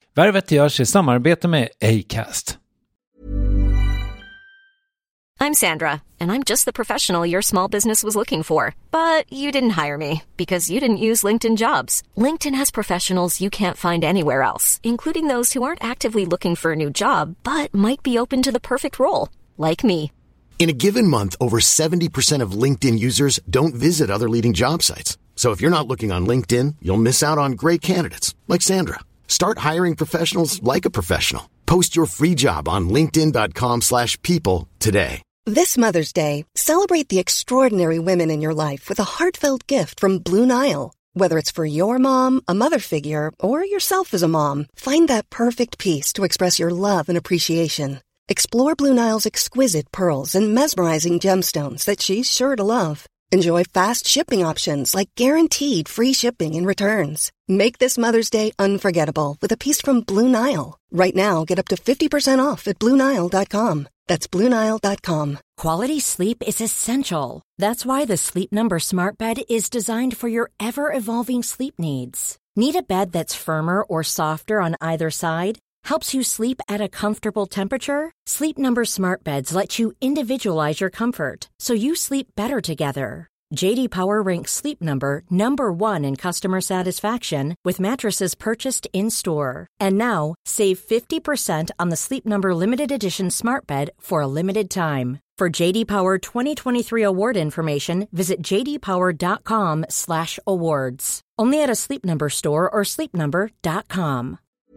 Värvet görs i samarbete med Acast. I'm Sandra, and I'm just the professional your small business was looking for. But you didn't hire me because you didn't use LinkedIn Jobs. LinkedIn has professionals you can't find anywhere else, including those who aren't actively looking for a new job, but might be open to the perfect role, like me. In a given month, over 70% of LinkedIn users don't visit other leading job sites. So if you're not looking on LinkedIn, you'll miss out on great candidates like Sandra. Start hiring professionals like a professional. Post your free job on linkedin.com/people today. This Mother's Day, celebrate the extraordinary women in your life with a heartfelt gift from Blue Nile. Whether it's for your mom, a mother figure, or yourself as a mom, find that perfect piece to express your love and appreciation. Explore Blue Nile's exquisite pearls and mesmerizing gemstones that she's sure to love. Enjoy fast shipping options like guaranteed free shipping and returns. Make this Mother's Day unforgettable with a piece from Blue Nile. Right now, get up to 50% off at BlueNile.com. That's BlueNile.com. Quality sleep is essential. That's why the Sleep Number Smart Bed is designed for your ever-evolving sleep needs. Need a bed that's firmer or softer on either side? Helps you sleep at a comfortable temperature? Sleep Number Smart Beds let you individualize your comfort, so you sleep better together. J.D. Power ranks Sleep Number #1 in customer satisfaction with mattresses purchased in-store. And now, save 50% on the Sleep Number Limited Edition Smart Bed for a limited time. For J.D. Power 2023 award information, visit jdpower.com/awards. Only at a Sleep Number store or sleepnumber.com.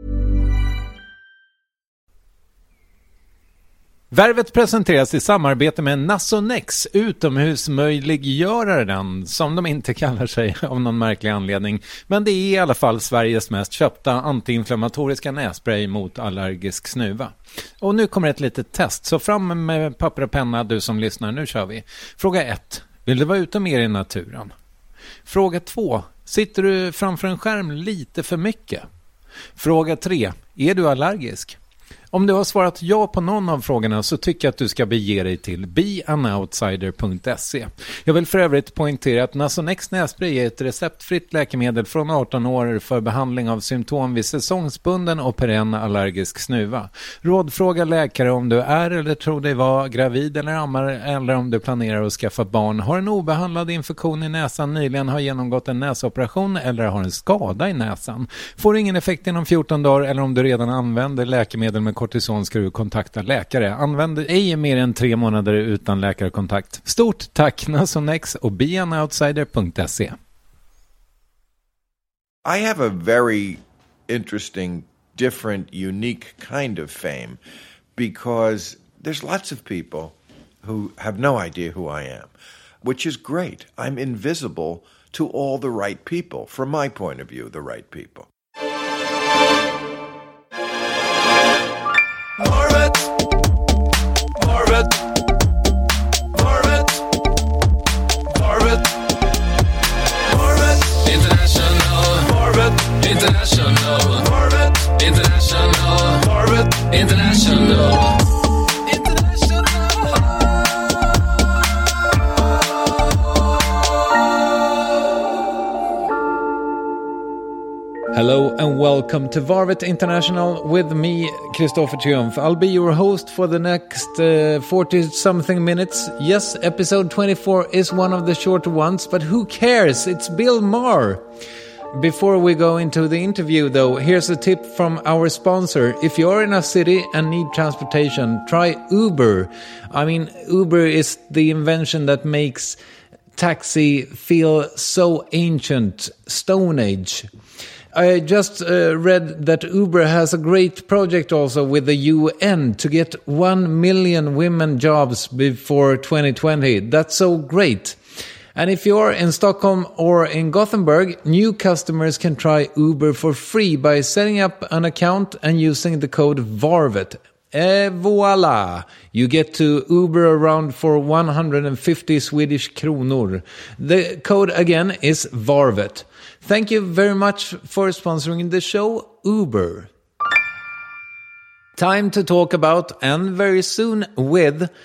Värvet presenteras i samarbete med Nasonex, utomhusmöjliggöraren, som de inte kallar sig av någon märklig anledning. Men det är i alla fall Sveriges mest köpta antiinflammatoriska nässpray mot allergisk snuva. Och nu kommer ett litet test, så fram med papper och penna du som lyssnar, nu kör vi. Fråga 1. Vill du vara ute mer i naturen? Fråga 2. Sitter du framför en skärm lite för mycket? Fråga 3. Är du allergisk? Om du har svarat ja på någon av frågorna så tycker jag att du ska bege dig till beanoutsider.se. Jag vill för övrigt poängtera att Nasonex nässpray är ett receptfritt läkemedel från 18 år för behandling av symptom vid säsongsbunden och perenn allergisk snuva. Rådfråga läkare om du är eller tror dig vara gravid eller ammar, eller om du planerar att skaffa barn, har en obehandlad infektion i näsan, nyligen har genomgått en näsoperation eller har en skada i näsan. Får ingen effekt inom 14 dagar eller om du redan använder läkemedel med kortison ska du kontakta läkare. Använd ej mer än 3 månader utan läkarkontakt. Stort tack Nasonex och beanoutsider.se. I have a very interesting, different, unique kind of fame because there's lots of people who have no idea who I am, which is great. I'm invisible to all the right people, from my point of view, the right people. Varvet, varvet, varvet, varvet, varvet, international, varvet, international, varvet, international, varvet, international. Hello and welcome to Varvet International with me, Christopher Triumph. I'll be your host for the next 40-something minutes. Yes, episode 24 is one of the shorter ones, but who cares? It's Bill Maher. Before we go into the interview, though, here's a tip from our sponsor. If you're in a city and need transportation, try Uber. I mean, Uber is the invention that makes taxi feel so ancient, Stone Age. I just read that Uber has a great project also with the UN to get 1 million women jobs before 2020. That's so great. And if you're in Stockholm or in Gothenburg, new customers can try Uber for free by setting up an account and using the code VARVET. Et voila! You get to Uber around for 150 Swedish kronor. The code again is VARVET. Thank you very much for sponsoring the show, Uber. Time to talk about, and very soon with,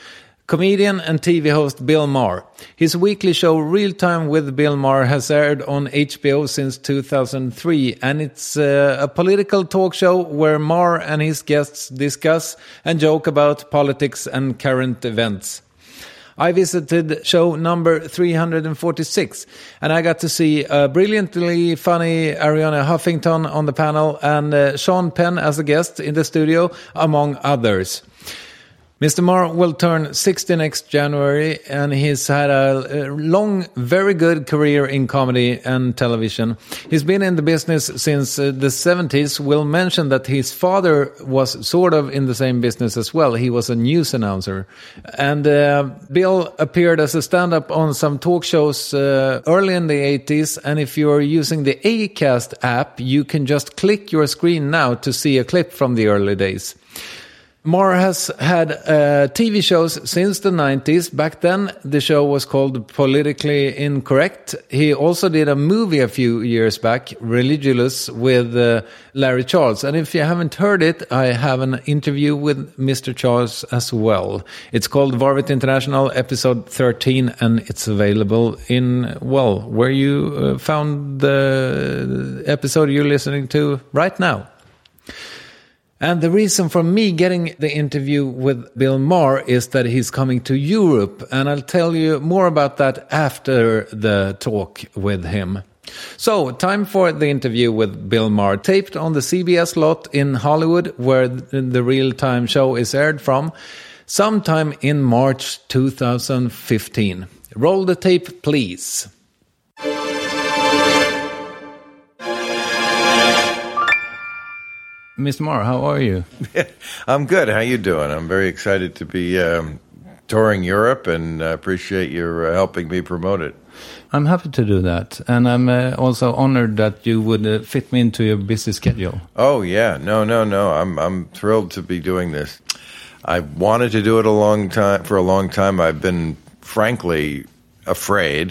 Comedian and TV host Bill Maher. His weekly show Real Time with Bill Maher has aired on HBO since 2003, and it's a political talk show where Maher and his guests discuss and joke about politics and current events. I visited show number 346, and I got to see a brilliantly funny Ariana Huffington on the panel and Sean Penn as a guest in the studio, among others. Mr. Maher will turn 60 next January, and he's had a long, very good career in comedy and television. He's been in the business since the 70s. We'll mention that his father was sort of in the same business as well. He was a news announcer. And Bill appeared as a stand-up on some talk shows early in the 80s. And if you're using the Acast app, you can just click your screen now to see a clip from the early days. Maher has had TV shows since the 90s. Back then, the show was called Politically Incorrect. He also did a movie a few years back, Religulous, with Larry Charles. And if you haven't heard it, I have an interview with Mr. Charles as well. It's called Varvet International, episode 13, and it's available in, well, where you found the episode you're listening to right now. And the reason for me getting the interview with Bill Maher is that he's coming to Europe, and I'll tell you more about that after the talk with him. So, time for the interview with Bill Maher, taped on the CBS lot in Hollywood, where the real-time show is aired from, sometime in March 2015. Roll the tape, please. Mr. Maher, how are you? I'm good. How you doing? I'm very excited to be touring Europe, and appreciate your helping me promote it. I'm happy to do that, and I'm also honored that you would fit me into your busy schedule. Oh yeah, no. I'm thrilled to be doing this. I wanted to do it for a long time. I've been frankly afraid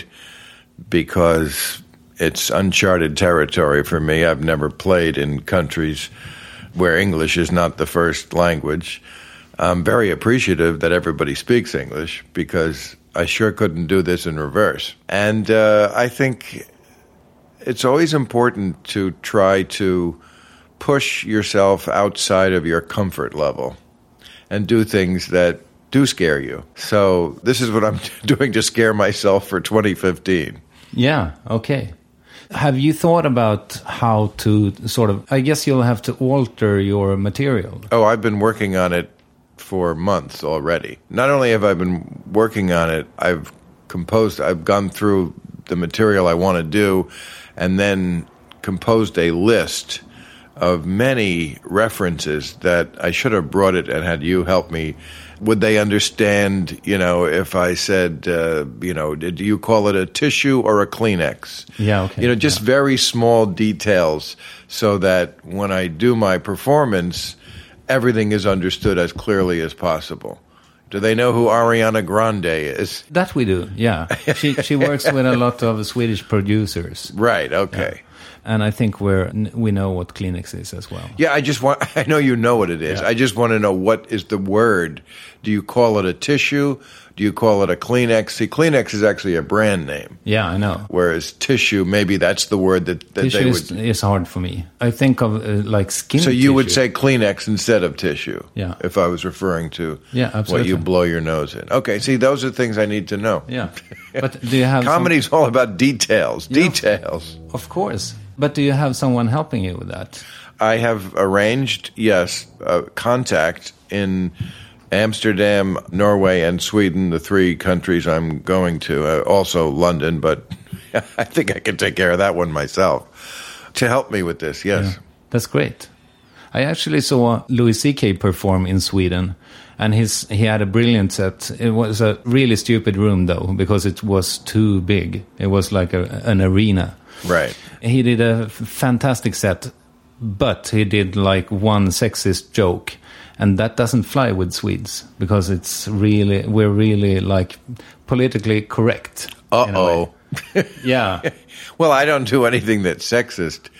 because it's uncharted territory for me. I've never played in countries where English is not the first language. I'm very appreciative that everybody speaks English, because I sure couldn't do this in reverse. And I think it's always important to try to push yourself outside of your comfort level and do things that do scare you. So this is what I'm doing to scare myself for 2015. Yeah, okay. Have you thought about how to sort of, I guess you'll have to alter your material? Oh, I've been working on it for months already. Not only have I been working on it, I've gone through the material I want to do, and then composed a list of many references that I should have brought it and had you help me. Would they understand, if I said, did you call it a tissue or a Kleenex? Yeah, okay. Just very small details, so that when I do my performance, everything is understood as clearly as possible. Do they know who Ariana Grande is? That we do, yeah. She works with a lot of Swedish producers. Right, okay. Yeah. And I think we know what Kleenex is as well. Yeah, I know you know what it is. Yeah. I just want to know, what is the word? Do you call it a tissue? Do you call it a Kleenex? See, Kleenex is actually a brand name. Yeah, I know. Whereas tissue, maybe that's the word that tissue they would... is hard for me. I think of like skin So you tissue. would say Kleenex instead of tissue. Yeah. If I was referring to absolutely. what you blow your nose in. Okay, see, those are things I need to know. Yeah. But do you have... Comedy's all about details. Yeah. Details. Of course. But do you have someone helping you with that? I have arranged, yes, contact in Amsterdam, Norway, and Sweden, the three countries I'm going to. Also London, but I think I can take care of that one myself. To help me with this, yes. Yeah, that's great. I actually saw Louis C.K. perform in Sweden, and he had a brilliant set. It was a really stupid room, though, because it was too big. It was like an arena. Right. He did a fantastic set, but he did like one sexist joke, and that doesn't fly with Swedes, because we're really like politically correct. Uh-oh. Yeah. Well, I don't do anything that's sexist,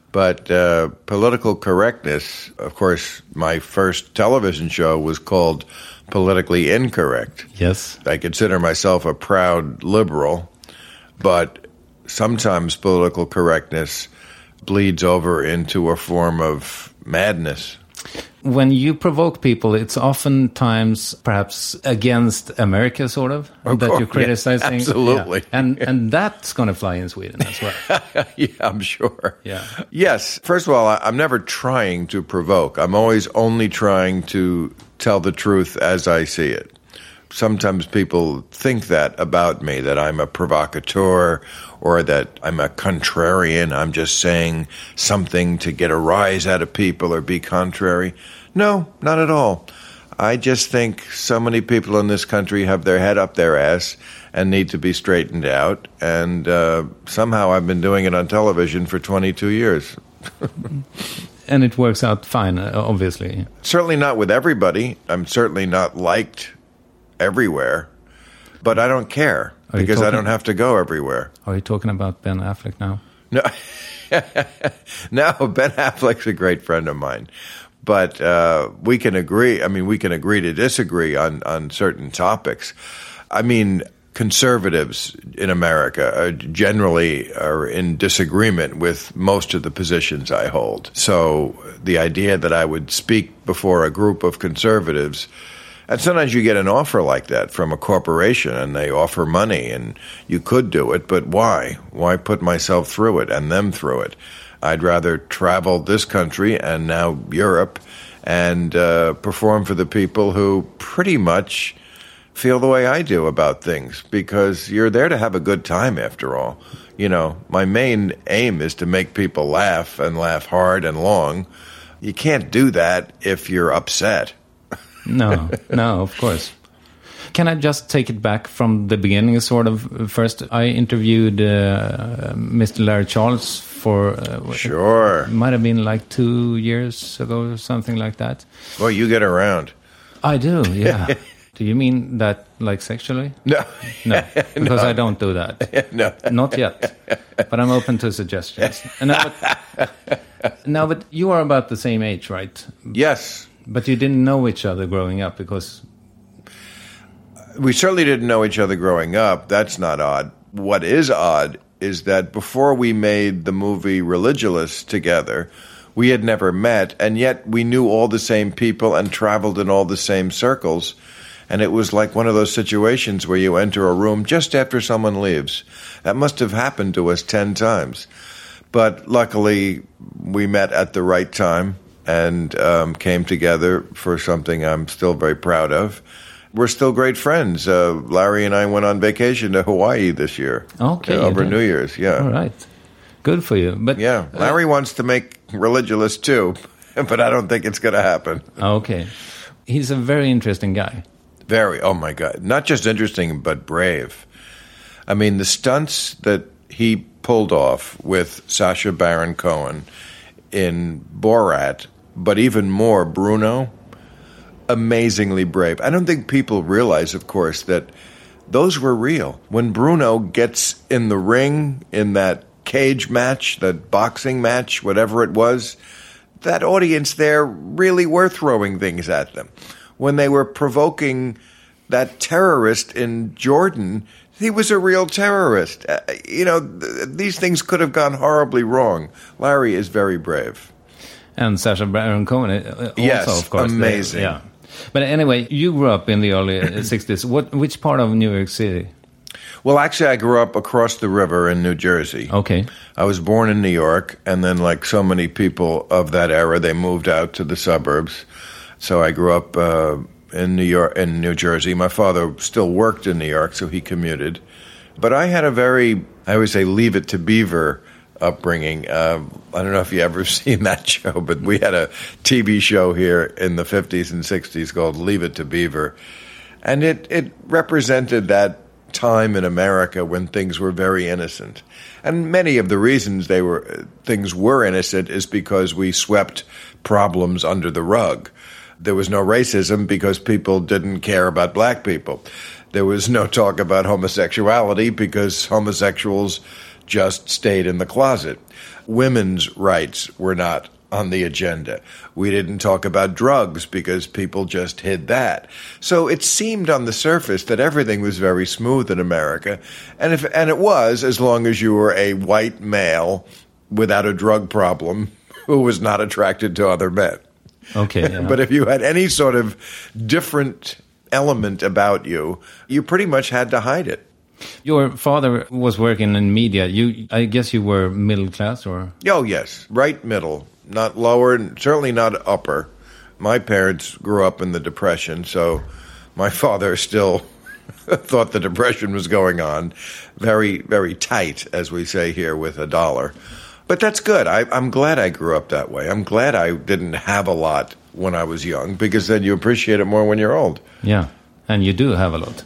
But political correctness, of course, my first television show was called Politically Incorrect. Yes. I consider myself a proud liberal, but sometimes political correctness bleeds over into a form of madness. When you provoke people, it's oftentimes perhaps against America, sort of that course, you criticize things. absolutely. Yeah. And that's going to fly in Sweden as well. Yeah, I'm sure. Yeah. Yes. First of all, I'm never trying to provoke. I'm always only trying to tell the truth as I see it. Sometimes people think that about me, that I'm a provocateur or that I'm a contrarian. I'm just saying something to get a rise out of people or be contrary. No, not at all. I just think so many people in this country have their head up their ass and need to be straightened out. And somehow I've been doing it on television for 22 years. And it works out fine, obviously. Certainly not with everybody. I'm certainly not liked everywhere, but I don't care because I don't have to go everywhere. Are you talking about Ben Affleck now? No, no. Ben Affleck's a great friend of mine, but we can agree. I mean, we can agree to disagree on certain topics. I mean, conservatives in America generally are in disagreement with most of the positions I hold. So the idea that I would speak before a group of conservatives. And sometimes you get an offer like that from a corporation and they offer money and you could do it, but why? Why put myself through it and them through it? I'd rather travel this country and now Europe and perform for the people who pretty much feel the way I do about things, because you're there to have a good time after all. You know, my main aim is to make people laugh and laugh hard and long. You can't do that if you're upset. No, of course. Can I just take it back from the beginning, sort of? First, I interviewed Mr. Larry Charles for... Sure. It might have been like 2 years ago or something like that. Well, you get around. I do, yeah. Do you mean that like sexually? No. No, because I don't do that. No. Not yet. But I'm open to suggestions. But you are about the same age, right? Yes. But you didn't know each other growing up because... We certainly didn't know each other growing up. That's not odd. What is odd is that before we made the movie Religulous together, we had never met, and yet we knew all the same people and traveled in all the same circles. And it was like one of those situations where you enter a room just after someone leaves. That must have happened to us 10 times. But luckily, we met at the right time and came together for something I'm still very proud of. We're still great friends. Larry and I went on vacation to Hawaii this year. Okay. Over New Year's, yeah. All right. Good for you. But yeah, Larry wants to make Religulous too, but I don't think it's going to happen. Okay. He's a very interesting guy. Very. Oh, my God. Not just interesting, but brave. I mean, the stunts that he pulled off with Sacha Baron Cohen in Borat, but even more Bruno, amazingly brave. I don't think people realize, of course, that those were real. When Bruno gets in the ring in that cage match, that boxing match, whatever it was, that audience there really were throwing things at them. When they were provoking that terrorist in Jordan, he was a real terrorist. These things could have gone horribly wrong. Larry is very brave. And Sacha Baron Cohen also, yes, of course. Amazing. Yeah. But anyway, you grew up in the early 60s. Which part of New York City? Well, actually, I grew up across the river in New Jersey. Okay. I was born in New York, and then like so many people of that era, they moved out to the suburbs. So I grew up in New Jersey. My father still worked in New York, so he commuted. But I had I always say, Leave It to Beaver upbringing. I don't know if you ever seen that show, but we had a TV show here in the 50s and 60s called Leave It to Beaver. And it represented that time in America when things were very innocent. And many of the reasons things were innocent is because we swept problems under the rug. There was no racism because people didn't care about black people. There was no talk about homosexuality because homosexuals just stayed in the closet. Women's rights were not on the agenda. We didn't talk about drugs because people just hid that. So it seemed on the surface that everything was very smooth in America. And it was, as long as you were a white male without a drug problem who was not attracted to other men. Okay. Yeah. But if you had any sort of different element about you, you pretty much had to hide it. Your father was working in media. I guess you were middle class, or? Oh, yes. Right middle. Not lower, and certainly not upper. My parents grew up in the Depression, so my father still thought the Depression was going on. Very, very tight, as we say here, with a dollar. But that's good. I'm glad I grew up that way. I'm glad I didn't have a lot when I was young, because then you appreciate it more when you're old. Yeah, and you do have a lot.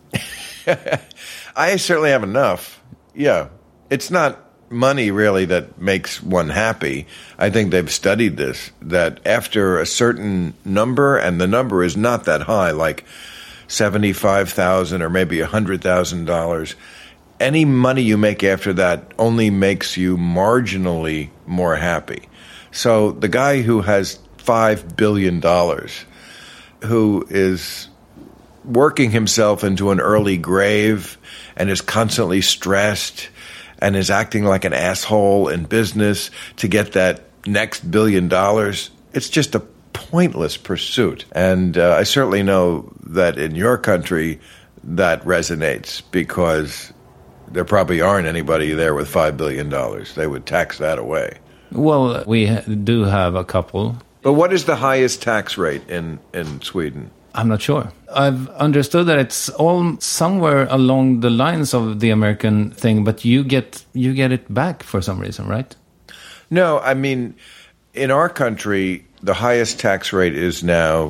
I certainly have enough. Yeah. It's not money really that makes one happy. I think they've studied this, that after a certain number, and the number is not that high, like $75,000 or maybe $100,000, any money you make after that only makes you marginally more happy. So the guy who has $5 billion, who is working himself into an early grave and is constantly stressed and is acting like an asshole in business to get that next $1 billion, it's just a pointless pursuit. And I certainly know that in your country that resonates, because there probably aren't anybody there with $5 billion. They would tax that away. Well, we do have a couple. But what is the highest tax rate in Sweden? I'm not sure. I've understood that it's all somewhere along the lines of the American thing, but you get it back for some reason, right? No, I mean, in our country, the highest tax rate is now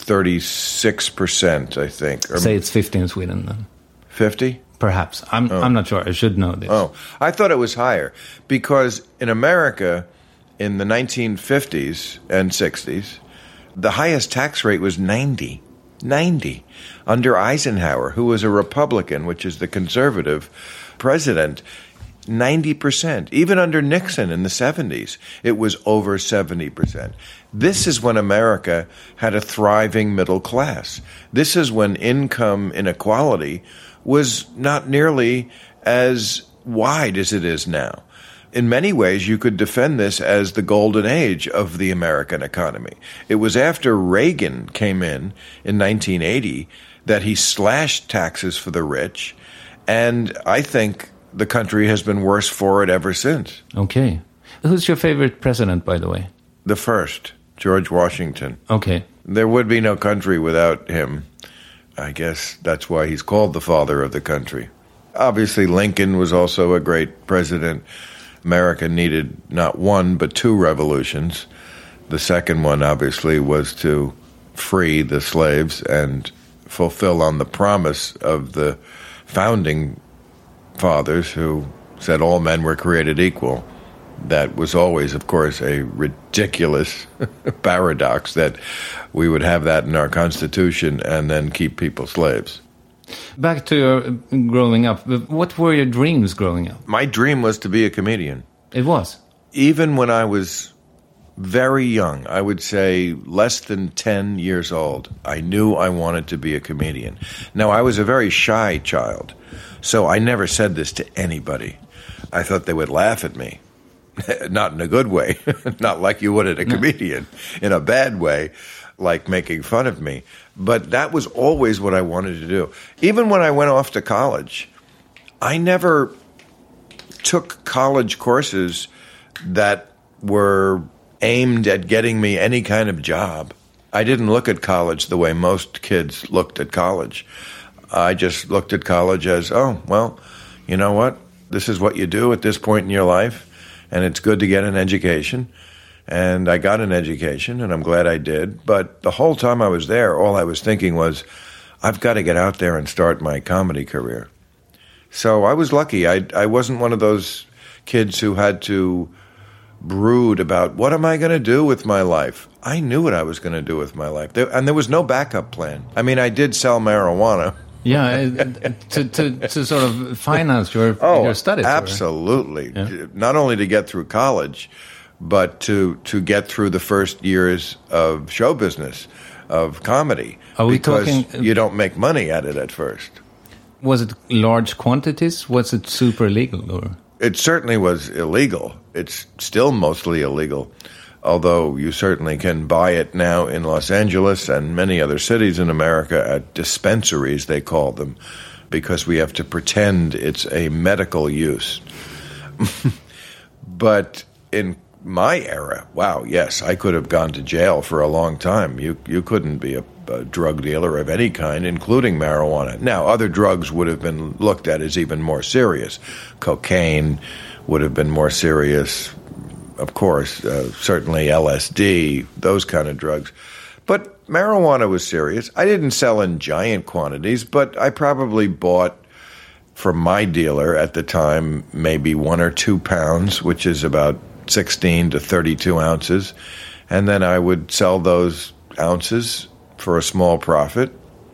36%, I think. Or say it's 50 in Sweden then. 50? Perhaps. I'm not sure. I should know this. Oh, I thought it was higher, because in America, in the 1950s and 60s, the highest tax rate was 90. Under Eisenhower, who was a Republican, which is the conservative president, 90%. Even under Nixon in the 70s, it was over 70%. This is when America had a thriving middle class. This is when income inequality was not nearly as wide as it is now. In many ways, you could defend this as the golden age of the American economy. It was after Reagan came in 1980 that he slashed taxes for the rich, and I think the country has been worse for it ever since. Okay. Who's your favorite president, by the way? The first, George Washington. Okay. There would be no country without him. I guess that's why he's called the father of the country. Obviously, Lincoln was also a great president. America needed not one, but two revolutions. The second one, obviously, was to free the slaves and fulfill on the promise of the founding fathers who said all men were created equal. That was always, of course, a ridiculous paradox that we would have that in our Constitution and then keep people slaves. Back to your growing up, what were your dreams growing up? My dream was to be a comedian. It was? Even when I was very young, I would say less than 10 years old, I knew I wanted to be a comedian. Now, I was a very shy child, so I never said this to anybody. I thought they would laugh at me. Not in a good way, not like you would at a comedian, in a bad way, like making fun of me. But that was always what I wanted to do. Even when I went off to college, I never took college courses that were aimed at getting me any kind of job. I didn't look at college the way most kids looked at college. I just looked at college as, oh, well, you know what? This is what you do at this point in your life, and it's good to get an education. And I got an education, and I'm glad I did. But the whole time I was there, all I was thinking was, I've got to get out there and start my comedy career. So I was lucky. I wasn't one of those kids who had to brood about, what am I going to do with my life? I knew what I was going to do with my life. And there was no backup plan. I mean, I did sell marijuana Yeah, to sort of finance your studies. Absolutely. Yeah. Not only to get through college, but to get through the first years of show business, of comedy. Are we because talking? You don't make money at it at first. Was it large quantities? Was it super illegal? Or? It certainly was illegal. It's still mostly illegal, although you certainly can buy it now in Los Angeles and many other cities in America at dispensaries, they call them, because we have to pretend it's a medical use. But in my era, wow, yes, I could have gone to jail for a long time. You couldn't be a drug dealer of any kind, including marijuana. Now, other drugs would have been looked at as even more serious. Cocaine would have been more serious, of course, certainly LSD, those kind of drugs. But marijuana was serious. I didn't sell in giant quantities, but I probably bought from my dealer at the time maybe 1 or 2 pounds, which is about 16 to 32 ounces. And then I would sell those ounces for a small profit.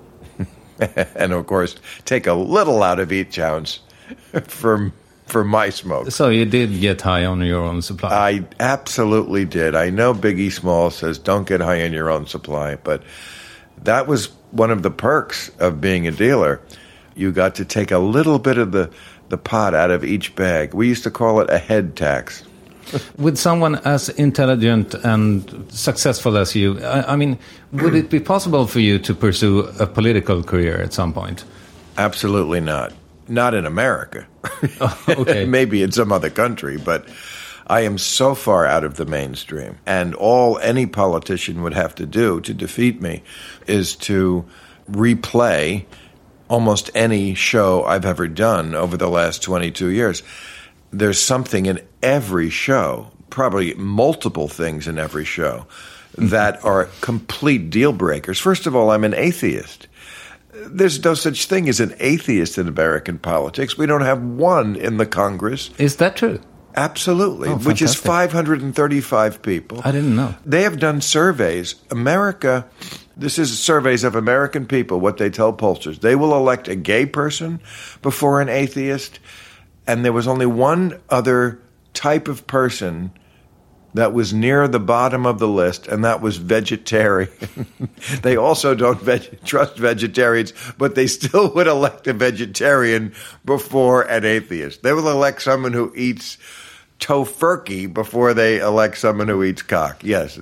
And, of course, take a little out of each ounce for my smoke. So you did get high on your own supply? I absolutely did. I know Biggie Smalls says don't get high on your own supply, but that was one of the perks of being a dealer. You got to take a little bit of the pot out of each bag. We used to call it a head tax. With someone as intelligent and successful as you, I mean, would it be possible for you to pursue a political career at some point? Absolutely not. Not in America. Oh, okay. Maybe in some other country, but I am so far out of the mainstream. And all any politician would have to do to defeat me is to replay almost any show I've ever done over the last 22 years. There's something in every show, probably multiple things in every show, that are complete deal breakers. First of all, I'm an atheist. There's no such thing as an atheist in American politics. We don't have one in the Congress. Is that true? Absolutely, Oh, which is fantastic. 535 people. I didn't know. They have done surveys. America, this is surveys of American people, what they tell pollsters. They will elect a gay person before an atheist, and there was only one other type of person that was near the bottom of the list, and that was vegetarian. They also don't trust vegetarians, but they still would elect a vegetarian before an atheist. They will elect someone who eats tofurkey before they elect someone who eats cock. Yes,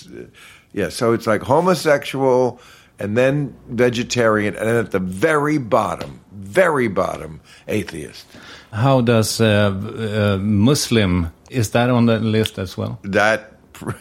so it's like homosexual, and then vegetarian, and then at the very bottom, atheist. How does Muslim, is that on the list as well? That,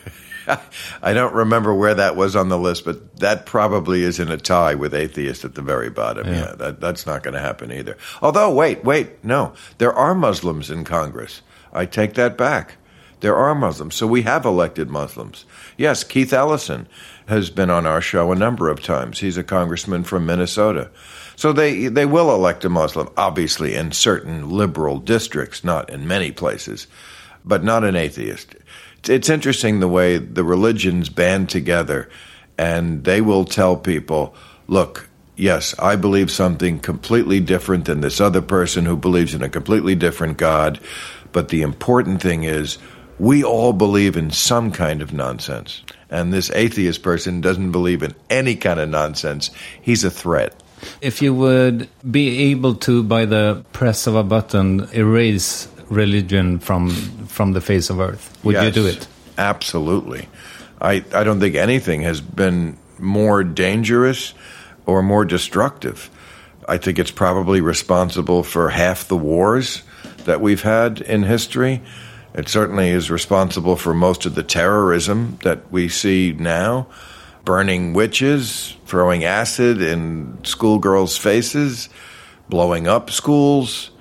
I don't remember where that was on the list, but that probably is in a tie with atheist at the very bottom. Yeah, that's not going to happen either. Although, wait, no. There are Muslims in Congress. I take that back. There are Muslims. So we have elected Muslims. Yes, Keith Ellison has been on our show a number of times. He's a congressman from Minnesota. So they will elect a Muslim, obviously in certain liberal districts, not in many places, but not an atheist. It's interesting the way the religions band together, and they will tell people, look, yes, I believe something completely different than this other person who believes in a completely different God, but the important thing is we all believe in some kind of nonsense, and this atheist person doesn't believe in any kind of nonsense. He's a threat. If you would be able to, by the press of a button, erase religion from the face of Earth, would you do it? Absolutely. I don't think anything has been more dangerous or more destructive. I think it's probably responsible for half the wars that we've had in history. It certainly is responsible for most of the terrorism that we see now. Burning witches, throwing acid in schoolgirls' faces, blowing up schools,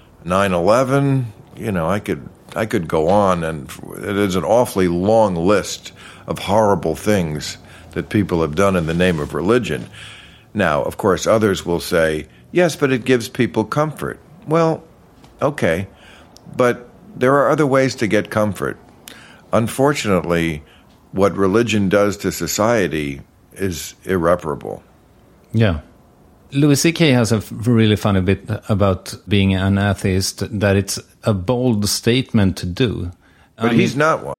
9/11. You know, I could go on, and it is an awfully long list of horrible things that people have done in the name of religion. Now, of course, others will say, yes, but it gives people comfort. Well, okay, but there are other ways to get comfort. Unfortunately, what religion does to society is irreparable. Yeah. Louis C.K. has a really funny bit about being an atheist, that it's a bold statement to do. But he's not one.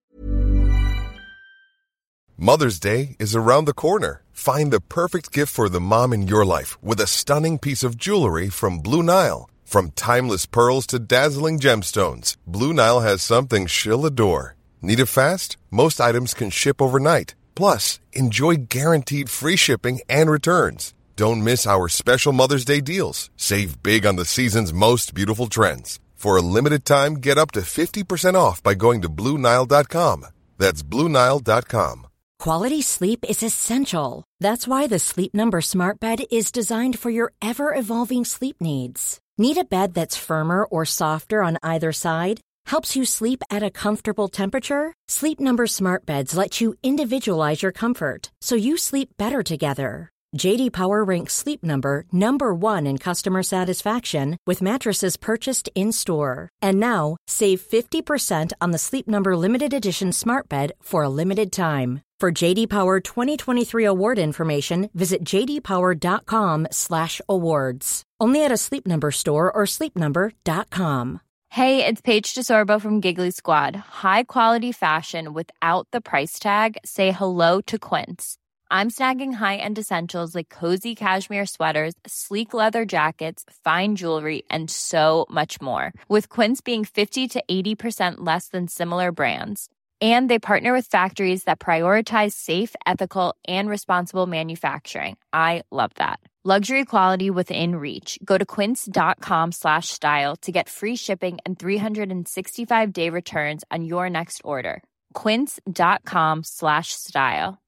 Mother's Day is around the corner. Find the perfect gift for the mom in your life with a stunning piece of jewelry from Blue Nile. From timeless pearls to dazzling gemstones, Blue Nile has something she'll adore. Need it fast? Most items can ship overnight. Plus, enjoy guaranteed free shipping and returns. Don't miss our special Mother's Day deals. Save big on the season's most beautiful trends. For a limited time, get up to 50% off by going to BlueNile.com. That's BlueNile.com. Quality sleep is essential. That's why the Sleep Number Smart Bed is designed for your ever-evolving sleep needs. Need a bed that's firmer or softer on either side? Helps you sleep at a comfortable temperature? Sleep Number Smart Beds let you individualize your comfort, so you sleep better together. J.D. Power ranks Sleep Number number 1 in customer satisfaction with mattresses purchased in-store. And now, save 50% on the Sleep Number Limited Edition Smart Bed for a limited time. For J.D. Power 2023 award information, visit jdpower.com/awards. Only at a Sleep Number store or sleepnumber.com. Hey, it's Paige DeSorbo from Giggly Squad. High quality fashion without the price tag. Say hello to Quince. I'm snagging high-end essentials like cozy cashmere sweaters, sleek leather jackets, fine jewelry, and so much more. With Quince being 50 to 80% less than similar brands. And they partner with factories that prioritize safe, ethical, and responsible manufacturing. I love that. Luxury quality within reach. Go to quince.com/style to get free shipping and 365-day returns on your next order. Quince.com/style.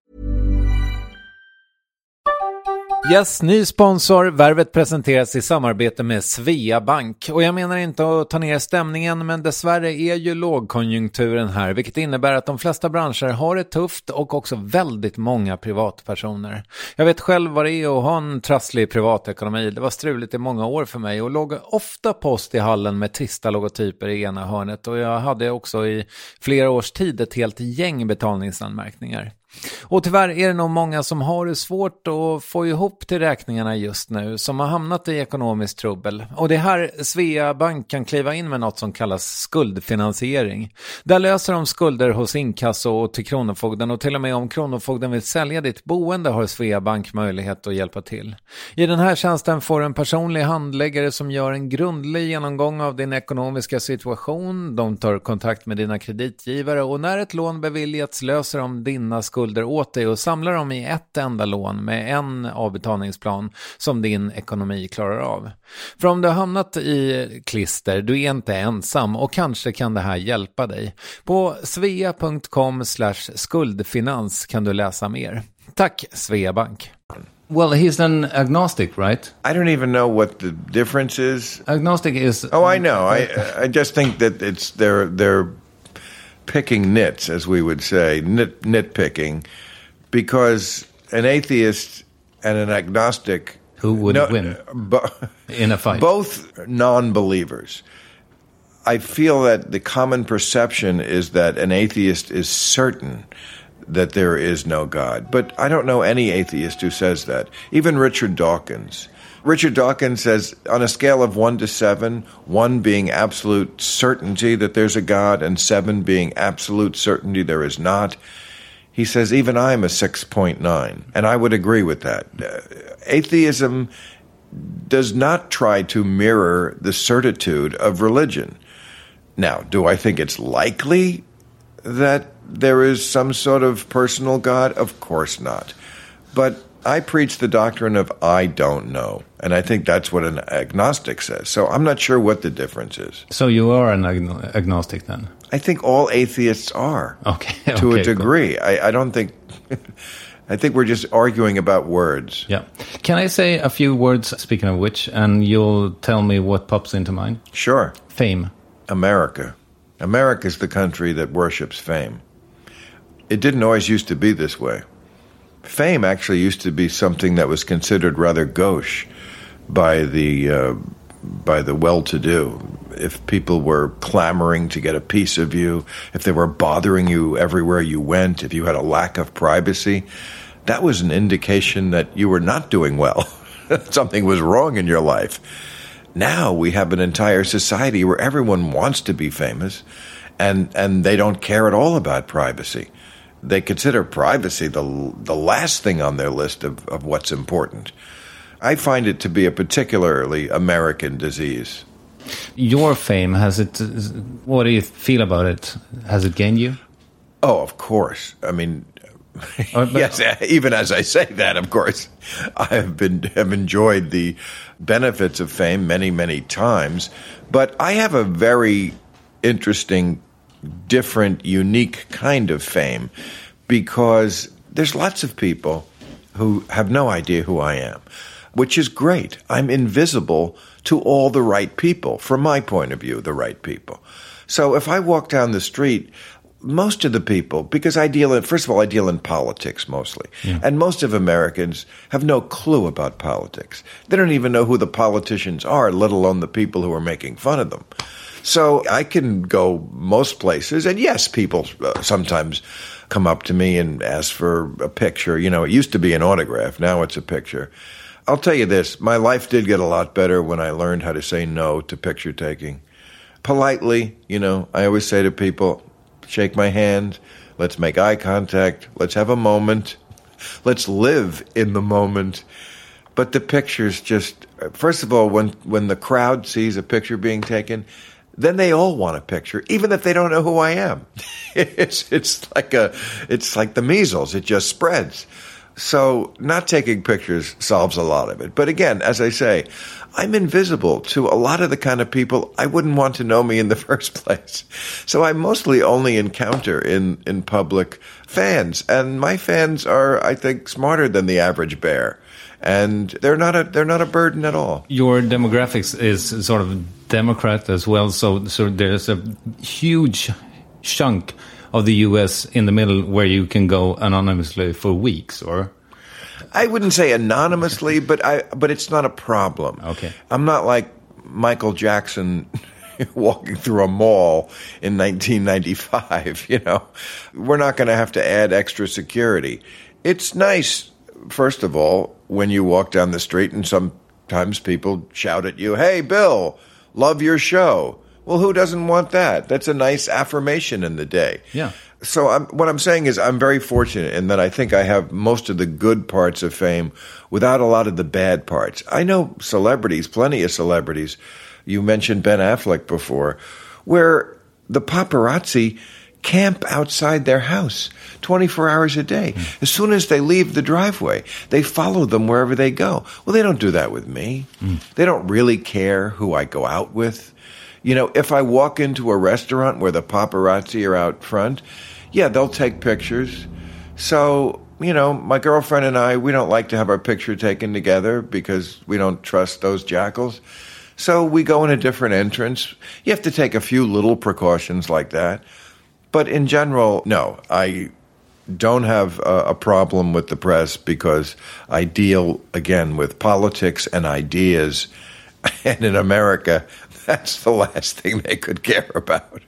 Yes, ny sponsor. Värvet presenteras i samarbete med Svea Bank. Och jag menar inte att ta ner stämningen, men dessvärre är ju lågkonjunkturen här, vilket innebär att de flesta branscher har det tufft och också väldigt många privatpersoner. Jag vet själv vad det är att ha en trasslig privatekonomi. Det var struligt i många år för mig och låg ofta post i hallen med trista logotyper i ena hörnet. Och jag hade också i flera års tid ett helt gäng betalningsanmärkningar. Och tyvärr är det nog många som har det svårt att få ihop till räkningarna just nu, som har hamnat i ekonomiskt trubbel. Och det här Svea Bank kan kliva in med något som kallas skuldfinansiering. Där löser de skulder hos inkasso och till Kronofogden, och till och med om Kronofogden vill sälja ditt boende har Svea Bank möjlighet att hjälpa till. I den här tjänsten får en personlig handläggare som gör en grundlig genomgång av din ekonomiska situation. De tar kontakt med dina kreditgivare och när ett lån beviljats löser de dina skulder åt dig och samlar dem i ett enda lån med en avbetalningsplan som din ekonomi klarar av. För om du har hamnat i klister, du är inte ensam och kanske kan det här hjälpa dig. På svea.com/skuldfinans kan du läsa mer. Tack Svea Bank. Well, he's an agnostic, right? I don't even know what the difference is. Agnostic is... Oh, I know. I just think that it's they're picking nits, as we would say, nitpicking, because an atheist and an agnostic... Who would win in a fight? Both non-believers. I feel that the common perception is that an atheist is certain that there is no God. But I don't know any atheist who says that. Even Richard Dawkins. Richard Dawkins says, on a scale of 1 to 7, 1 being absolute certainty that there's a God and 7 being absolute certainty there is not, he says, even I'm a 6.9. And I would agree with that. Atheism does not try to mirror the certitude of religion. Now, do I think it's likely that there is some sort of personal God? Of course not. But I preach the doctrine of I don't know, and I think that's what an agnostic says. So I'm not sure what the difference is. So you are an agnostic then? I think all atheists are, okay, to a degree. Cool. I don't think... I think we're just arguing about words. Yeah. Can I say a few words, speaking of which, and you'll tell me what pops into mind? Sure. Fame. America. America is the country that worships fame. It didn't always used to be this way. Fame actually used to be something that was considered rather gauche by the well-to-do. If people were clamoring to get a piece of you, if they were bothering you everywhere you went, if you had a lack of privacy, that was an indication that you were not doing well. something was wrong in your life. Now we have an entire society where everyone wants to be famous, and they don't care at all about privacy. They consider privacy the last thing on their list of what's important. I find it to be a particularly American disease. Your fame, what do you feel about it? Has it gained you? Oh, of course. I mean, yes, even as I say that, of course, I have enjoyed the benefits of fame many, many times. But I have a very interesting, different, unique kind of fame because there's lots of people who have no idea who I am, which is great. I'm invisible to all the right people, from my point of view, the right people. So if I walk down the street, most of the people, because I deal in politics mostly, and most of Americans have no clue about politics. They don't even know who the politicians are, let alone the people who are making fun of them. So I can go most places, and yes, people sometimes come up to me and ask for a picture. You know, it used to be an autograph, now it's a picture. I'll tell you this, my life did get a lot better when I learned how to say no to picture taking. Politely, you know, I always say to people, shake my hand, let's make eye contact, let's have a moment, let's live in the moment. But the pictures just, first of all, when the crowd sees a picture being taken, then they all want a picture, even if they don't know who I am. It's like the measles, it just spreads. So not taking pictures solves a lot of it. But again, as I say, I'm invisible to a lot of the kind of people I wouldn't want to know me in the first place. So I mostly only encounter in public fans. And my fans are, I think, smarter than the average bear. And they're not a burden at all. Your demographics is sort of Democrat as well. So there's a huge chunk of the U.S. in the middle where you can go anonymously for weeks, or? I wouldn't say anonymously, but it's not a problem. Okay. I'm not like Michael Jackson walking through a mall in 1995, you know. We're not going to have to add extra security. It's nice, first of all, when you walk down the street and sometimes people shout at you, "Hey, Bill, love your show." Well, who doesn't want that? That's a nice affirmation in the day. Yeah. So what I'm saying is I'm very fortunate in that I think I have most of the good parts of fame without a lot of the bad parts. I know celebrities, plenty of celebrities. You mentioned Ben Affleck before, where the paparazzi camp outside their house 24 hours a day. As soon as they leave the driveway, they follow them wherever they go. Well, they don't do that with me. They don't really care who I go out with. You know, if I walk into a restaurant where the paparazzi are out front, yeah, they'll take pictures. So, you know, my girlfriend and I, we don't like to have our picture taken together because we don't trust those jackals. So we go in a different entrance. You have to take a few little precautions like that. But in general, no, I don't have a problem with the press because I deal, again, with politics and ideas. And in America, that's the last thing they could care about.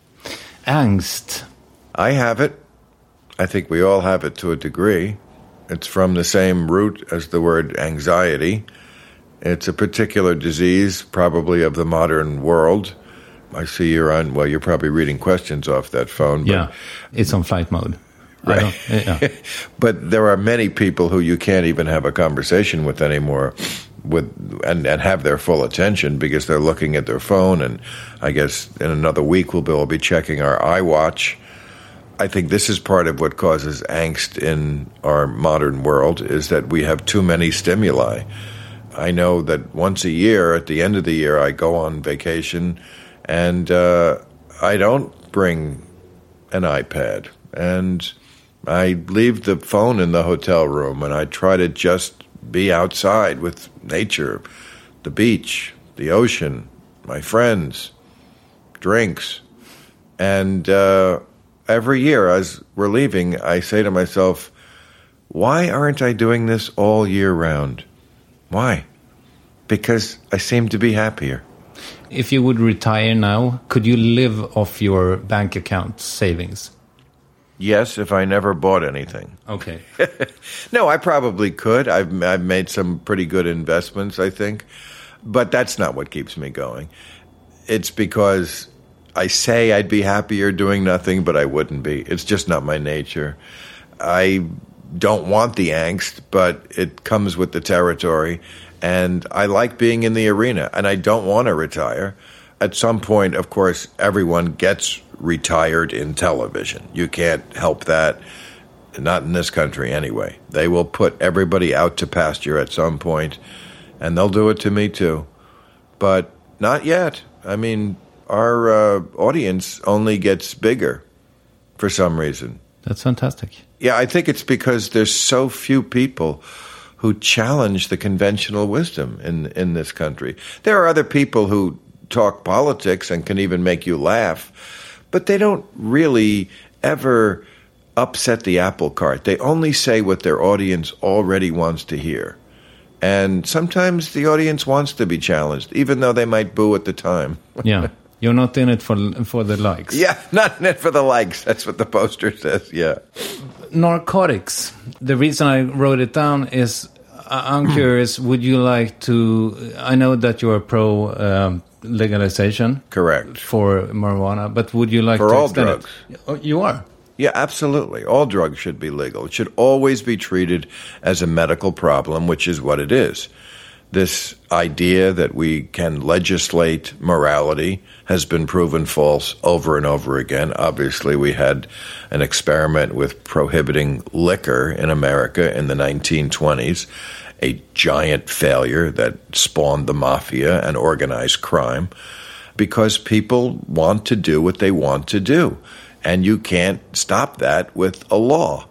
Angst. I have it. I think we all have it to a degree. It's from the same root as the word anxiety. It's a particular disease, probably of the modern world. I see you're probably reading questions off that phone. But, yeah, it's on flight mode. Right. But there are many people who you can't even have a conversation with anymore and have their full attention because they're looking at their phone. And I guess in another week we'll be checking our iWatch. I think this is part of what causes angst in our modern world is that we have too many stimuli. I know that once a year, at the end of the year, I go on vacation and I don't bring an iPad. And I leave the phone in the hotel room and I try to just be outside with nature, the beach, the ocean, my friends, drinks. And every year as we're leaving, I say to myself, why aren't I doing this all year round? Why? Because I seem to be happier. If you would retire now, could you live off your bank account savings? Yes, if I never bought anything. Okay. No, I probably could. I've made some pretty good investments, I think. But that's not what keeps me going. It's because I say I'd be happier doing nothing, but I wouldn't be. It's just not my nature. I don't want the angst, but it comes with the territory. And I like being in the arena, and I don't want to retire. At some point, of course, everyone gets retired in television. You can't help that. Not in this country, anyway. They will put everybody out to pasture at some point, and they'll do it to me, too. But not yet. I mean, our audience only gets bigger for some reason. That's fantastic. Yeah, I think it's because there's so few people who challenge the conventional wisdom in this country. There are other people who talk politics and can even make you laugh, but they don't really ever upset the apple cart. They only say what their audience already wants to hear. And sometimes the audience wants to be challenged, even though they might boo at the time. Yeah. You're not in it for the likes. Yeah, not in it for the likes. That's what the poster says, yeah. Narcotics. The reason I wrote it down is I'm curious, would you like to... I know that you're pro legalization. Correct. For marijuana, but would you like for to all extend drugs. It? Oh, you are? Yeah, absolutely. All drugs should be legal. It should always be treated as a medical problem, which is what it is. This idea that we can legislate morality has been proven false over and over again. Obviously, we had an experiment with prohibiting liquor in America in the 1920s, a giant failure that spawned the mafia and organized crime, because people want to do what they want to do, and you can't stop that with a law.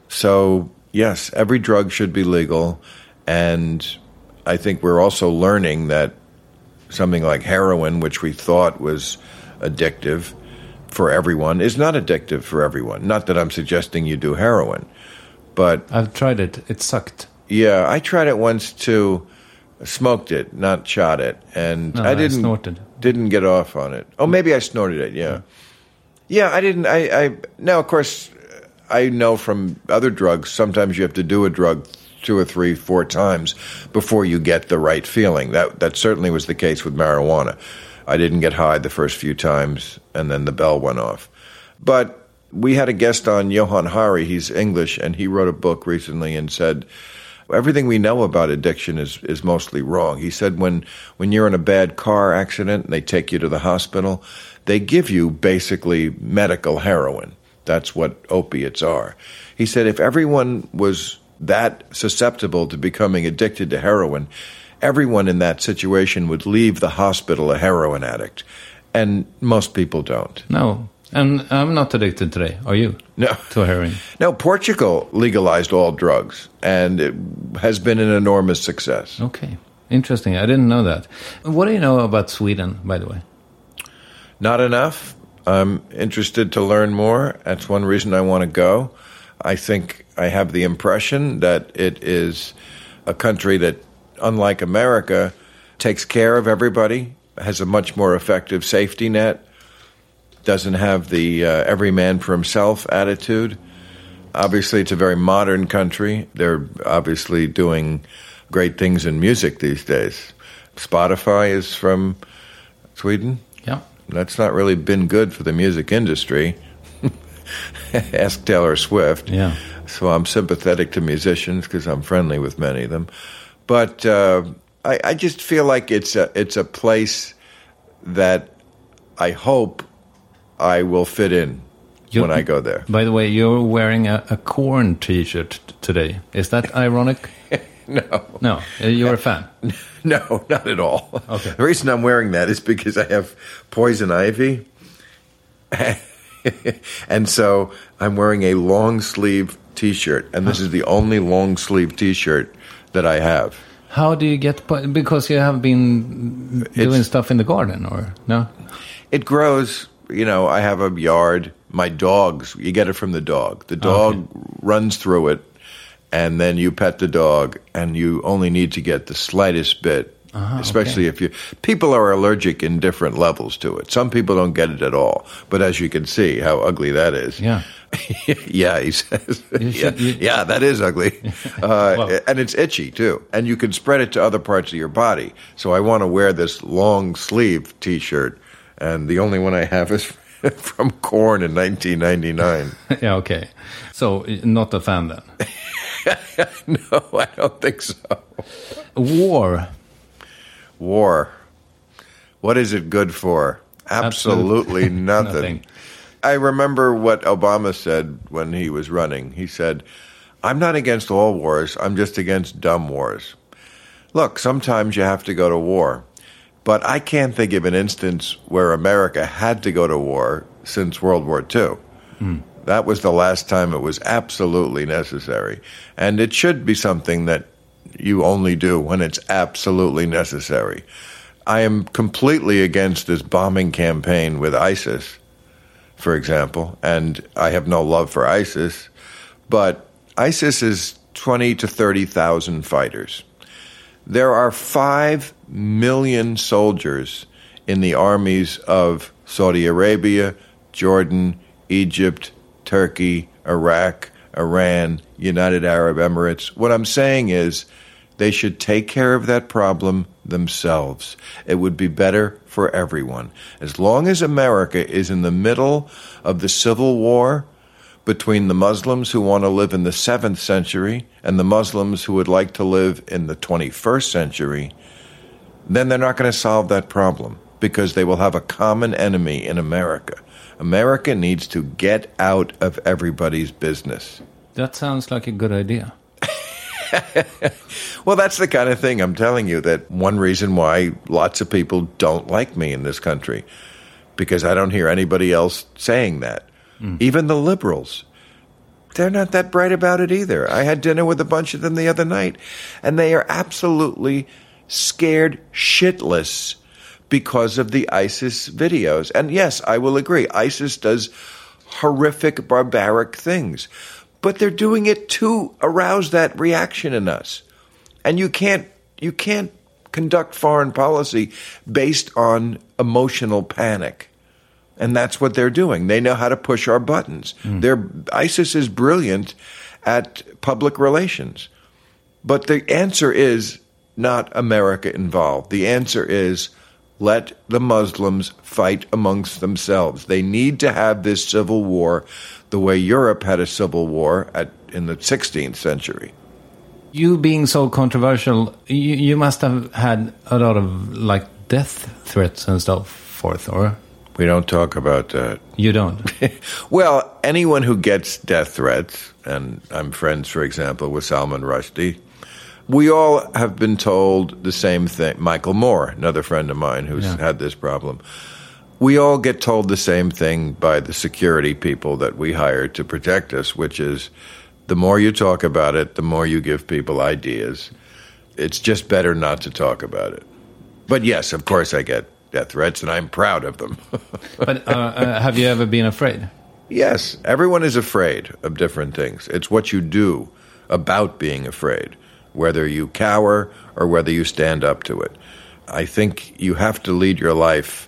So, yes, every drug should be legal, and I think we're also learning that something like heroin, which we thought was addictive for everyone, is not addictive for everyone. Not that I'm suggesting you do heroin, but... I've tried it. It sucked. Yeah, I tried it once too. Smoked it, not shot it. And I didn't get off on it. Oh, maybe I snorted it, yeah. Yeah, I didn't... Now, of course, I know from other drugs, sometimes you have to do a drug 2 or 3, 4 times before you get the right feeling. That certainly was the case with marijuana. I didn't get high the first few times, and then the bell went off. But we had a guest on, Johan Hari. He's English, and he wrote a book recently and said, everything we know about addiction is mostly wrong. He said when you're in a bad car accident and they take you to the hospital, they give you basically medical heroin. That's what opiates are. He said if everyone was that susceptible to becoming addicted to heroin, everyone in that situation would leave the hospital a heroin addict. And most people don't. No. And I'm not addicted today. Are you? No. To heroin? No, Portugal legalized all drugs, and it has been an enormous success. Okay. Interesting. I didn't know that. What do you know about Sweden, by the way? Not enough. I'm interested to learn more. That's one reason I want to go. I think I have the impression that it is a country that, unlike America, takes care of everybody, has a much more effective safety net, doesn't have the every man for himself attitude. Obviously, it's a very modern country. They're obviously doing great things in music these days. Spotify is from Sweden. Yeah. That's not really been good for the music industry. Ask Taylor Swift. Yeah. So I'm sympathetic to musicians because I'm friendly with many of them. But I just feel like it's a place that I hope I will fit in when I go there. By the way, you're wearing a Korn T-shirt today. Is that ironic? No. No, you're a fan? No, not at all. Okay. The reason I'm wearing that is because I have poison ivy. And so I'm wearing a long-sleeve T-shirt, and this is the only long-sleeve T-shirt that I have. How do you get... Because you have been doing stuff in the garden, or no? It grows... You know, I have a yard. My dogs, you get it from the dog. The dog runs through it, and then you pet the dog, and you only need to get the slightest bit, especially if you... People are allergic in different levels to it. Some people don't get it at all, but as you can see how ugly that is. Yeah. Yeah, he says. should- Yeah, that is ugly. And it's itchy, too. And you can spread it to other parts of your body. So I want to wear this long sleeve T-shirt. And the only one I have is from Korn in 1999. Yeah, okay. So, not a fan then? No, I don't think so. War. What is it good for? Absolutely nothing. Nothing. I remember what Obama said when he was running. He said, I'm not against all wars, I'm just against dumb wars. Look, sometimes you have to go to war. But I can't think of an instance where America had to go to war since World War II. That was the last time it was absolutely necessary. And it should be something that you only do when it's absolutely necessary. I am completely against this bombing campaign with ISIS, for example, and I have no love for ISIS, but ISIS is 20 to 30,000 fighters. There are 5 million soldiers in the armies of Saudi Arabia, Jordan, Egypt, Turkey, Iraq, Iran, United Arab Emirates. What I'm saying is they should take care of that problem themselves. It would be better for everyone. As long as America is in the middle of the civil war between the Muslims who want to live in the 7th century and the Muslims who would like to live in the 21st century, then they're not going to solve that problem because they will have a common enemy in America. America needs to get out of everybody's business. That sounds like a good idea. Well, that's the kind of thing I'm telling you, that one reason why lots of people don't like me in this country, because I don't hear anybody else saying that. Even the liberals, they're not that bright about it either. I had dinner with a bunch of them the other night, and they are absolutely scared shitless because of the ISIS videos. And yes, I will agree, ISIS does horrific, barbaric things. But they're doing it to arouse that reaction in us. And you can't conduct foreign policy based on emotional panic. And that's what they're doing. They know how to push our buttons. ISIS is brilliant at public relations. But the answer is not America involved. The answer is let the Muslims fight amongst themselves. They need to have this civil war the way Europe had a civil war in the 16th century. You being so controversial, you must have had a lot of death threats and so forth, or? We don't talk about that. You don't? Well, anyone who gets death threats, and I'm friends, for example, with Salman Rushdie, we all have been told the same thing. Michael Moore, another friend of mine who's had this problem. We all get told the same thing by the security people that we hire to protect us, which is the more you talk about it, the more you give people ideas. It's just better not to talk about it. But yes, of course I get death threats, and I'm proud of them. But have you ever been afraid? Yes, everyone is afraid of different things. It's what you do about being afraid, whether you cower or whether you stand up to it. I think you have to lead your life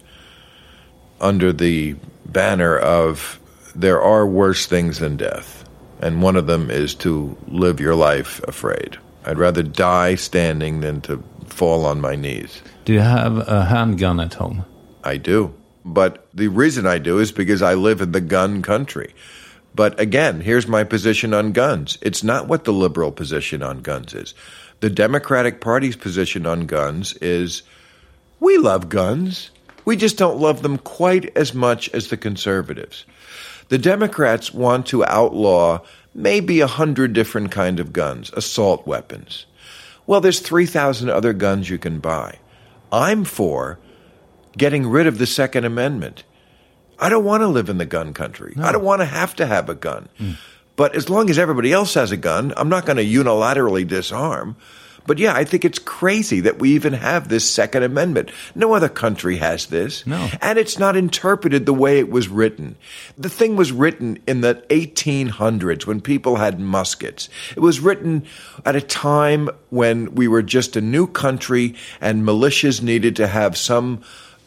under the banner of there are worse things than death, and one of them is to live your life afraid. I'd rather die standing than to fall on my knees. Do you have a handgun at home? I do. But the reason I do is because I live in the gun country. But again, here's my position on guns. It's not what the liberal position on guns is. The Democratic Party's position on guns is, we love guns. We just don't love them quite as much as the conservatives. The Democrats want to outlaw maybe 100 different kinds of guns, assault weapons. Well, there's 3,000 other guns you can buy. I'm for getting rid of the Second Amendment. I don't want to live in the gun country. No. I don't want to have a gun. But as long as everybody else has a gun, I'm not going to unilaterally disarm. But yeah, I think it's crazy that we even have this Second Amendment. No other country has this. No. And it's not interpreted the way it was written. The thing was written in the 1800s when people had muskets. It was written at a time when we were just a new country and militias needed to have some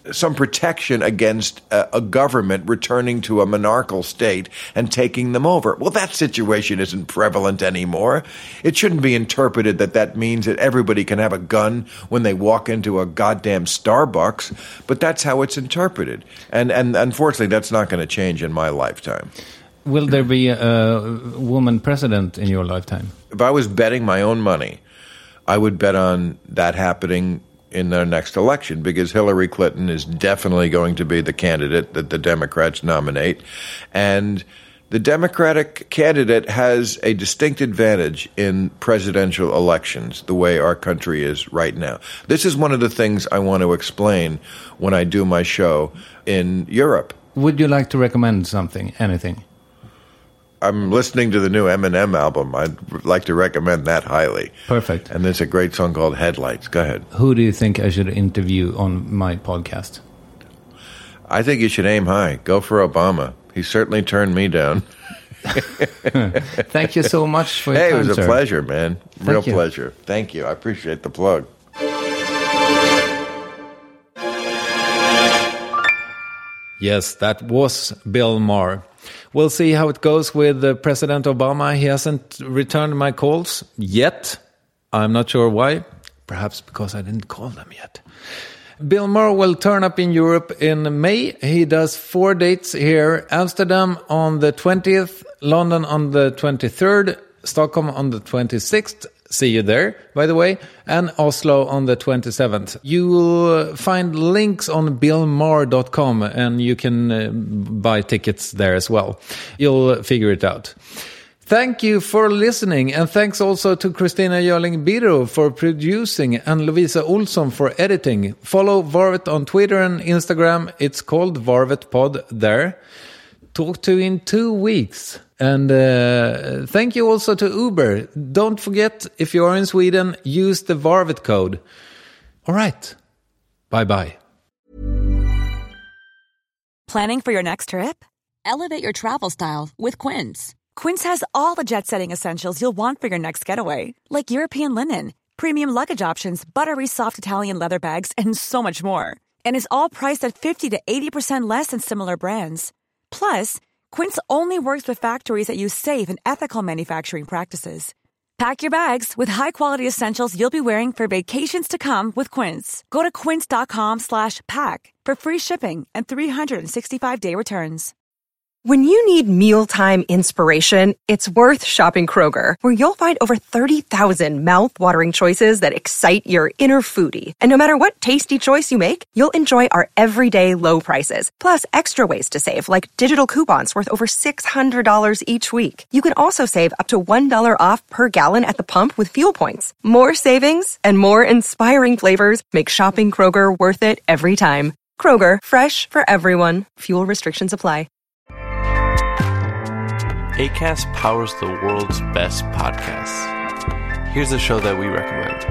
some protection against a government returning to a monarchical state and taking them over. Well, that situation isn't prevalent anymore. It shouldn't be interpreted that means that everybody can have a gun when they walk into a goddamn Starbucks, but that's how it's interpreted. And unfortunately, that's not going to change in my lifetime. Will there be a woman president in your lifetime? If I was betting my own money, I would bet on that happening in their next election, because Hillary Clinton is definitely going to be the candidate that the Democrats nominate. And the Democratic candidate has a distinct advantage in presidential elections, the way our country is right now. This is one of the things I want to explain when I do my show in Europe. Would you like to recommend something, anything? I'm listening to the new Eminem album. I'd like to recommend that highly. Perfect. And there's a great song called Headlights. Go ahead. Who do you think I should interview on my podcast? I think you should aim high. Go for Obama. He certainly turned me down. Thank you so much for your time, it was a sir. pleasure, man. Real Thank you. pleasure. Thank you. I appreciate the plug. Yes, that was Bill Maher. We'll see how it goes with President Obama. He hasn't returned my calls yet. I'm not sure why. Perhaps because I didn't call them yet. Bill Maher will turn up in Europe in May. He does 4 dates here. Amsterdam on the 20th, London on the 23rd, Stockholm on the 26th. See you there, by the way, and Oslo on the 27th. You will find links on billmaher.com, and you can buy tickets there as well. You'll figure it out. Thank you for listening, and thanks also to Christina Görling-Biro for producing and Lovisa Olsson for editing. Follow Varvet on Twitter and Instagram. It's called Varvet Pod there. Talk to you in 2 weeks. And thank you also to Uber. Don't forget, if you are in Sweden, use the Varvet code. All right. Bye-bye. Planning for your next trip? Elevate your travel style with Quince. Quince has all the jet-setting essentials you'll want for your next getaway, like European linen, premium luggage options, buttery soft Italian leather bags, and so much more. And is all priced at 50 to 80% less than similar brands. Plus, Quince only works with factories that use safe and ethical manufacturing practices. Pack your bags with high-quality essentials you'll be wearing for vacations to come with Quince. Go to quince.com/pack for free shipping and 365-day returns. When you need mealtime inspiration, it's worth shopping Kroger, where you'll find over 30,000 mouth-watering choices that excite your inner foodie. And no matter what tasty choice you make, you'll enjoy our everyday low prices, plus extra ways to save, like digital coupons worth over $600 each week. You can also save up to $1 off per gallon at the pump with fuel points. More savings and more inspiring flavors make shopping Kroger worth it every time. Kroger, fresh for everyone. Fuel restrictions apply. Acast powers the world's best podcasts. Here's a show that we recommend.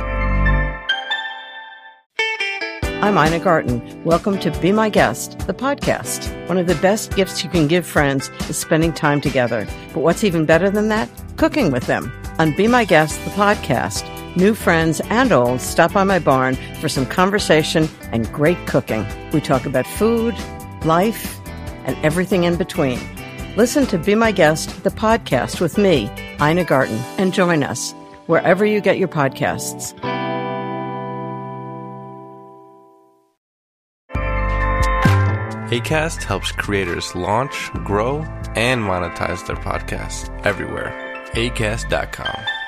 I'm Ina Garten. Welcome to Be My Guest, the podcast. One of the best gifts you can give friends is spending time together. But what's even better than that? Cooking with them. On Be My Guest, the podcast, new friends and old stop by my barn for some conversation and great cooking. We talk about food, life, and everything in between. Listen to Be My Guest, the podcast with me, Ina Garten, and join us wherever you get your podcasts. Acast helps creators launch, grow, and monetize their podcasts everywhere. Acast.com.